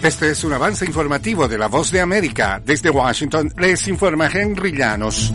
Este es un avance informativo de La Voz de América. Desde Washington les informa Henry Llanos.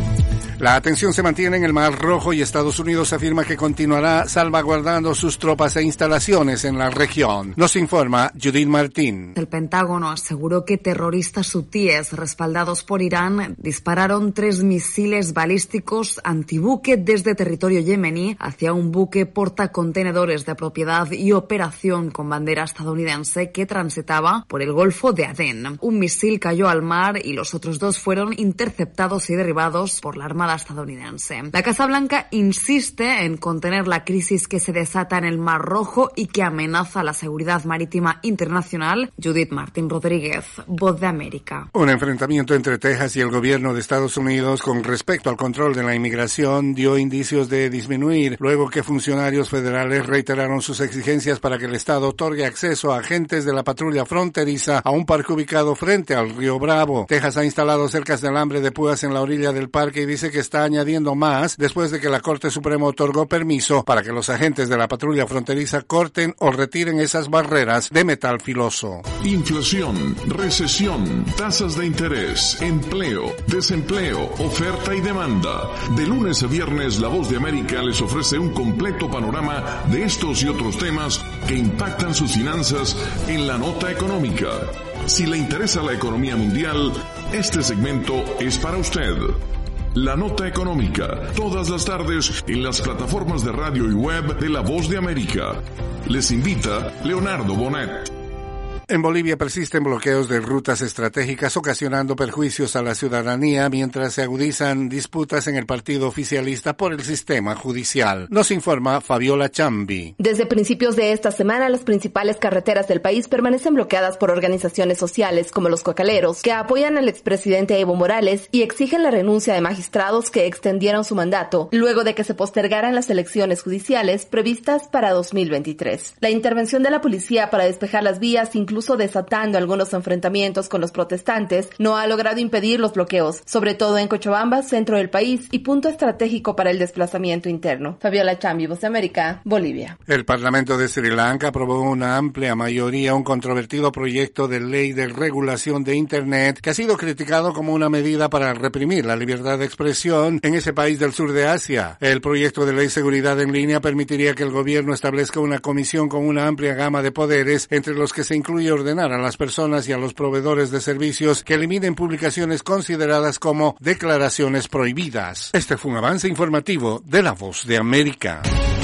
La tensión se mantiene en el Mar Rojo y Estados Unidos afirma que continuará salvaguardando sus tropas e instalaciones en la región. Nos informa Judith Martín. El Pentágono aseguró que terroristas hutíes respaldados por Irán dispararon 3 misiles balísticos antibuque desde territorio yemení hacia un buque portacontenedores de propiedad y operación con bandera estadounidense que transitaba por el Golfo de Adén. Un misil cayó al mar y los otros 2 fueron interceptados y derribados por la Armada estadounidense. La Casa Blanca insiste en contener la crisis que se desata en el Mar Rojo y que amenaza la seguridad marítima internacional. Judith Martín Rodríguez, Voz de América. Un enfrentamiento entre Texas y el gobierno de Estados Unidos con respecto al control de la inmigración dio indicios de disminuir luego que funcionarios federales reiteraron sus exigencias para que el Estado otorgue acceso a agentes de la patrulla fronteriza a un parque ubicado frente al río Bravo. Texas ha instalado cercas de alambre de púas en la orilla del parque y dice que está añadiendo más después de que la Corte Suprema otorgó permiso para que los agentes de la patrulla fronteriza corten o retiren esas barreras de metal filoso. Inflación, recesión, tasas de interés, empleo, desempleo, oferta y demanda. De lunes a viernes, La Voz de América les ofrece un completo panorama de estos y otros temas que impactan sus finanzas en la nota económica. Si le interesa la economía mundial, este segmento es para usted. La Nota Económica, todas las tardes en las plataformas de radio y web de La Voz de América. Les invita Leonardo Bonet. En Bolivia persisten bloqueos de rutas estratégicas ocasionando perjuicios a la ciudadanía mientras se agudizan disputas en el partido oficialista por el sistema judicial. Nos informa Fabiola Chambi. Desde principios de esta semana, las principales carreteras del país permanecen bloqueadas por organizaciones sociales como los Cocaleros, que apoyan al expresidente Evo Morales y exigen la renuncia de magistrados que extendieron su mandato luego de que se postergaran las elecciones judiciales previstas para 2023. La intervención de la policía para despejar las vías, incluso desatando algunos enfrentamientos con los protestantes, no ha logrado impedir los bloqueos, sobre todo en Cochabamba, centro del país y punto estratégico para el desplazamiento interno. Fabiola Chambi, Voz de América, Bolivia. El Parlamento de Sri Lanka aprobó una amplia mayoría un controvertido proyecto de ley de regulación de Internet que ha sido criticado como una medida para reprimir la libertad de expresión en ese país del sur de Asia. El proyecto de ley Seguridad en Línea permitiría que el gobierno establezca una comisión con una amplia gama de poderes, entre los que se incluye ordenar a las personas y a los proveedores de servicios que eliminen publicaciones consideradas como declaraciones prohibidas. Este fue un avance informativo de La Voz de América.